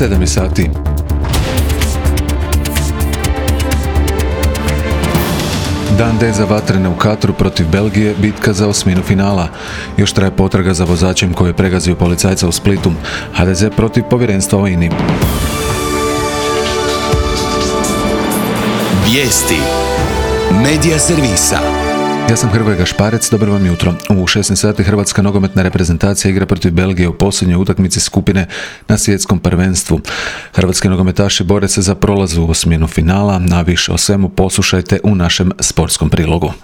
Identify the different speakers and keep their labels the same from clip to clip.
Speaker 1: 7 sati. Dan D za vatrene u Katru protiv Belgije, bitka za osminu finala. Još traje potraga za vozačem koji je pregazio policajca u Splitu. HDZ protiv povjerenstva o INI.
Speaker 2: Vijesti Medija servisa.
Speaker 1: Ja sam Hrvoje Gašparec, dobro vam jutro. U 16 sati hrvatska nogometna reprezentacija igra protiv Belgije u posljednjoj utakmici skupine na svjetskom prvenstvu. Hrvatski nogometaši bore se za prolaz u osminu finala, a više o svemu poslušajte u našem sportskom prilogu.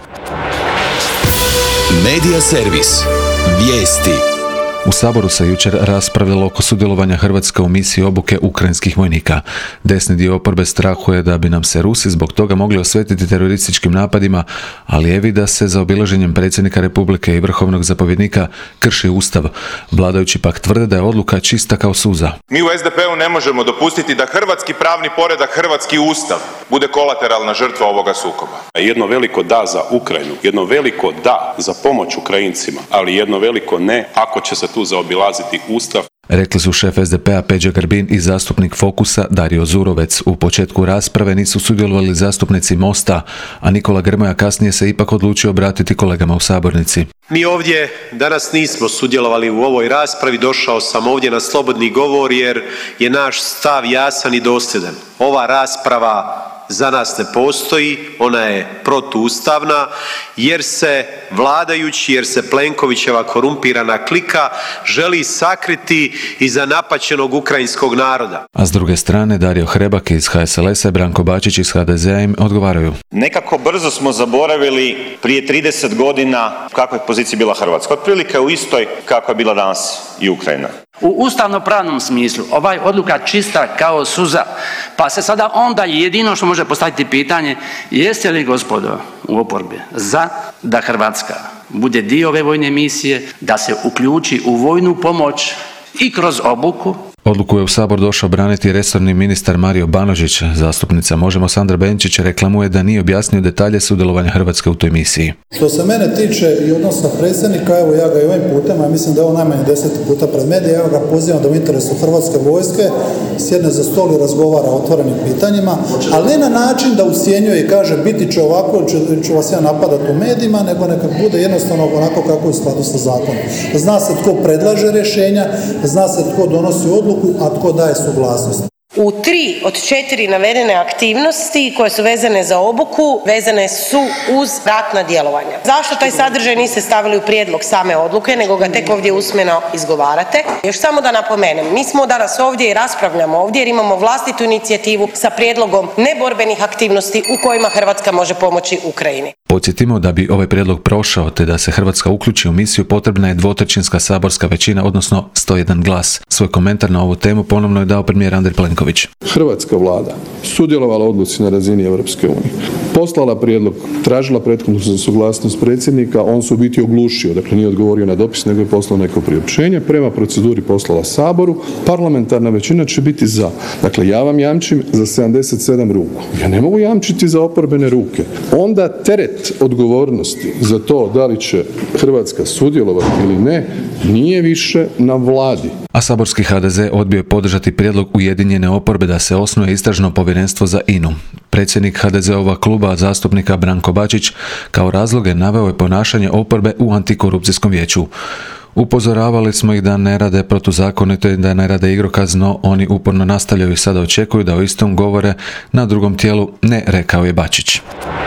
Speaker 2: Medija servis. Vijesti.
Speaker 1: U Saboru se jučer raspravljalo oko sudjelovanja Hrvatske u misiji obuke ukrajinskih vojnika. Desni dio oporbe strahuje da bi nam se Rusi zbog toga mogli osvetiti terorističkim napadima, ali evi da se za obilaženjem predsjednika Republike i vrhovnog zapovjednika krši Ustav. Vladajući pak tvrde da je odluka čista kao suza.
Speaker 3: Mi u SDP-u ne možemo dopustiti da hrvatski pravni poredak, hrvatski Ustav bude kolateralna žrtva ovoga sukoba.
Speaker 4: Jedno veliko da za Ukrajinu, jedno veliko da za pomoć Ukrajincima, ali jedno veliko ne ako će se tu zaobilaziti Ustav.
Speaker 1: Rekli su šef SDP-a Peđa Grbin i zastupnik Fokusa Dario Zurovec. U početku rasprave nisu sudjelovali zastupnici Mosta, a Nikola Grmoja kasnije se ipak odlučio obratiti kolegama u sabornici.
Speaker 5: Mi ovdje danas nismo sudjelovali u ovoj raspravi, došao sam ovdje na slobodni govor jer je naš stav jasan i dosljedan. Ova rasprava za nas ne postoji, ona je protuustavna jer se vladajući, jer se Plenkovićeva korumpirana klika želi sakriti iza napaćenog ukrajinskog naroda.
Speaker 1: A s druge strane Dario Hrebak iz HSLS-a i Branko Bačić iz HDZ-a im odgovaraju.
Speaker 6: Nekako brzo smo zaboravili prije 30 godina kakva je pozicija bila Hrvatska. Otprilike u istoj kakva je bila danas i Ukrajina.
Speaker 7: U ustavnopravnom smislu ovaj odluka čista kao suza, pa se sada onda jedino što može postaviti pitanje jeste li gospodo u oporbi za da Hrvatska bude dio ove vojne misije, da se uključi u vojnu pomoć i kroz obuku.
Speaker 1: Odluku je u Sabor došao braniti resorni ministar Mario Banožić. Zastupnica Možemo Sandra Benčić reklamuje da nije objasnio detalje sudjelovanja Hrvatske u toj misiji.
Speaker 8: Što se mene tiče i odnosa predsjednika, evo ja ga i ovim putem, a mislim da je ovo najmanje 10 puta pred medije, ja ga pozivam da u interesu Hrvatske vojske sjedne za stol i razgovara o otvorenim pitanjima, ali ne na način da ucjenjuje i kaže biti će ovako ili ću vas ja napadati u medijima, nego neka bude jednostavno onako kako je u skladu sa zakonom. Zna se tko predlaže rješenja, zna se tko donosi odluku, a tko daje suglasnost.
Speaker 9: U 3 od 4 navedene aktivnosti koje su vezane za obuku, vezane su uz ratna djelovanja. Zašto taj sadržaj niste stavili u prijedlog same odluke, nego ga tek ovdje usmeno izgovarate? Još samo da napomenem, mi smo danas ovdje i raspravljamo ovdje jer imamo vlastitu inicijativu sa prijedlogom neborbenih aktivnosti u kojima Hrvatska može pomoći Ukrajini.
Speaker 1: Podsjetimo da bi ovaj prijedlog prošao te da se Hrvatska uključi u misiju potrebna je 2/3 saborska većina, odnosno 101 glas. Svoj komentar na ovu temu ponovno je dao premijer Andrej Plenković.
Speaker 10: Hrvatska vlada sudjelovala u odluci na razini Europske unije, poslala prijedlog, tražila prethodnu suglasnost predsjednika, on se u biti oglušio, dakle nije odgovorio na dopis nego je poslao neko priopćenje, prema proceduri poslala Saboru, parlamentarna većina će biti za. Dakle, ja vam jamčim za 77 ruku. Ja ne mogu jamčiti za oporbene ruke. Onda teret odgovornosti za to da li će Hrvatska sudjelovati ili ne nije više na vladi.
Speaker 1: A saborski HDZ odbio je podržati prijedlog ujedinjene oporbe da se osnuje istražno povjerenstvo za INU. Predsjednik HDZ-ova kluba zastupnika Branko Bačić kao razloge naveo je ponašanje oporbe u antikorupcijskom vijeću. Upozoravali smo ih da ne rade protuzakonito i da ne rade igrokaz, no oni uporno nastavljaju i sada očekuju da o istom govore na drugom tijelu, ne, rekao je Bačić.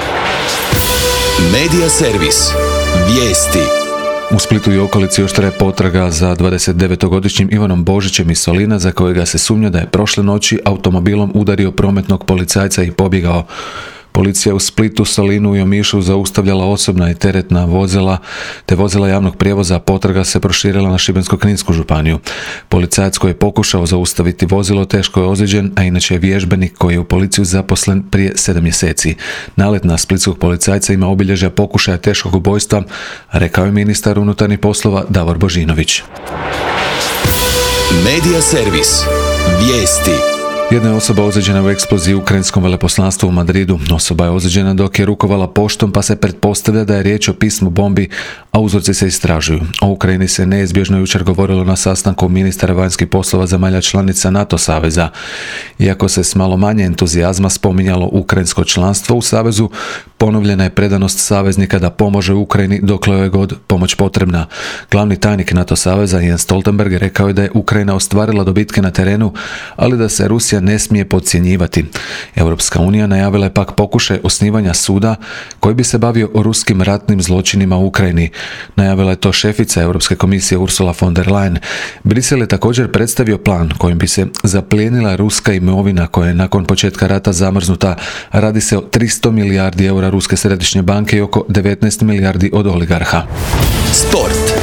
Speaker 2: Medija servis. Vijesti.
Speaker 1: U Splitu i okolici još traje potraga za 29-godišnjim Ivanom Božićem iz Solina, za kojega se sumnja da je prošle noći automobilom udario prometnog policajca i pobjegao. Policija u Splitu, Solinu i Omišu zaustavljala osobna i teretna vozila te vozila javnog prijevoza, a potraga se proširila na Šibensko-kninsku županiju. Policajac koji je pokušao zaustaviti vozilo teško je ozlijeđen, a inače je vježbenik koji je u policiju zaposlen prije 7 mjeseci. Nalet na splitskog policajca ima obilježja pokušaja teškog ubojstva, rekao je ministar unutarnjih poslova Davor Božinović.
Speaker 2: Medija servis. Vijesti.
Speaker 1: Jedna je osoba ozlijeđena u eksploziji u ukrajinskom veleposlanstvu u Madridu. Osoba je ozlijeđena dok je rukovala poštom, pa se pretpostavlja da je riječ o pismu bombi, a uzroci se istražuju. O Ukrajini se neizbježno jučer govorilo na sastanku ministara vanjskih poslova zemalja članica NATO saveza. Iako se s malo manje entuzijazma spominjalo ukrajinsko članstvo u savezu, ponovljena je predanost saveznika da pomože Ukrajini dokle je god pomoć potrebna. Glavni tajnik NATO saveza Jens Stoltenberg rekao je da je Ukrajina ostvarila dobitke na terenu, ali da se Rusija ne smije podcjenjivati. Europska unija najavila je pak pokušaj osnivanja suda koji bi se bavio ruskim ratnim zločinima u Ukrajini. Najavila je to šefica Europske komisije Ursula von der Leyen. Brisel je također predstavio plan kojim bi se zaplijenila ruska imovina koja je nakon početka rata zamrznuta. Radi se o 300 milijardi eura Ruske središnje banke i oko 19 milijardi od oligarha.
Speaker 2: Sport.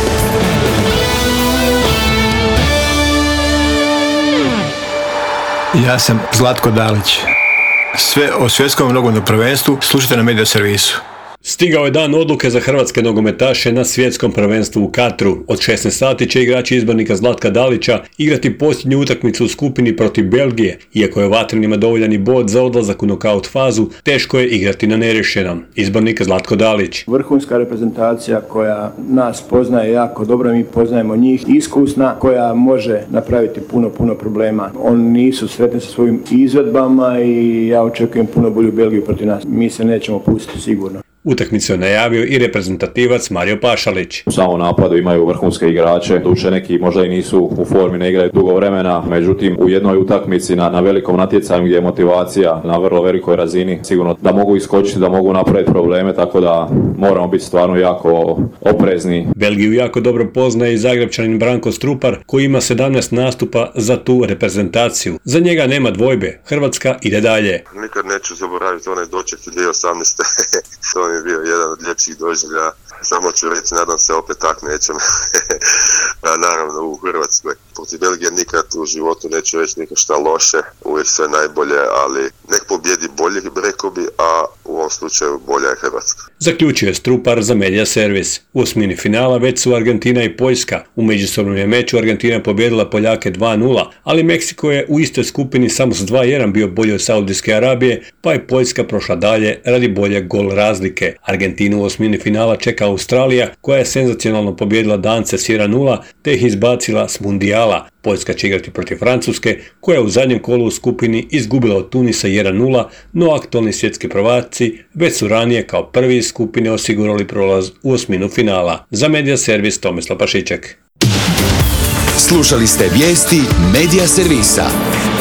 Speaker 11: Ja sam Zlatko Dalić. Sve o svjetskom nogometnom prvenstvu slušajte na Media servisu.
Speaker 12: Stigao je dan odluke za hrvatske nogometaše na svjetskom prvenstvu u Katru. Od 16 sati će igrači izbornika Zlatka Dalića igrati posljednju utakmicu u skupini protiv Belgije. Iako je Vatrenima dovoljan i bod za odlazak u nokaut fazu, teško je igrati na nerješenom. Izbornik Zlatko Dalić.
Speaker 13: Vrhunska reprezentacija koja nas poznaje jako dobro, mi poznajemo njih, iskusna, koja može napraviti puno problema. Oni nisu sretni sa svojim izvedbama i ja očekujem puno bolju Belgiju protiv nas. Mi se nećemo pustiti sigurno.
Speaker 12: Utakmicu je najavio i reprezentativac Mario Pašalić.
Speaker 14: U samom napadu imaju vrhunske igrače, duše neki možda i nisu u formi, ne igraju dugo vremena, međutim u jednoj utakmici na velikom natjecanju gdje je motivacija na vrlo velikoj razini, sigurno da mogu iskočiti, da mogu napraviti probleme, tako da moramo biti stvarno jako oprezni.
Speaker 12: Belgiju jako dobro poznaje i Zagrepčanin Branko Strupar koji ima 17 nastupa za tu reprezentaciju. Za njega nema dvojbe, Hrvatska ide dalje.
Speaker 15: Nikad neću zaboraviti onaj doček 2018. To je bio jedan od ljepših doživlja. Samo ću reći, nadam se opet tak nećem. Naravno u Hrvatskoj. Protiv Belgije nikad u životu neću reći nikad šta loše. Uvijek sve najbolje, ali nek pobjedi bolje, rekao bi, a u ovom slučaju bolja je Hrvatska.
Speaker 12: Zaključio je Strupar za Media servis. U osmini finala već su Argentina i Poljska. U međusobnom je meču Argentina pobjedila Poljake 2-0, ali Meksiko je u istoj skupini samo s 2-1 bio bolji od Saudijske Arabije, pa je Poljska prošla dalje radi bolje gol razlike. Argentinu u osmini finala čeka Australija, koja je senzacionalno pobjedila Dance s 1-0, te ih izbacila s mundijala. Poljska će igrati protiv Francuske, koja je u zadnjem kolu u skupini izgubila od Tunisa 1-0, no aktualni svjetski prvaci već su ranije kao prvi iz skupine osigurali prolaz u osminu finala. Za Media servis Tomislav Pašiček.
Speaker 2: Slušali ste vijesti Media servisa.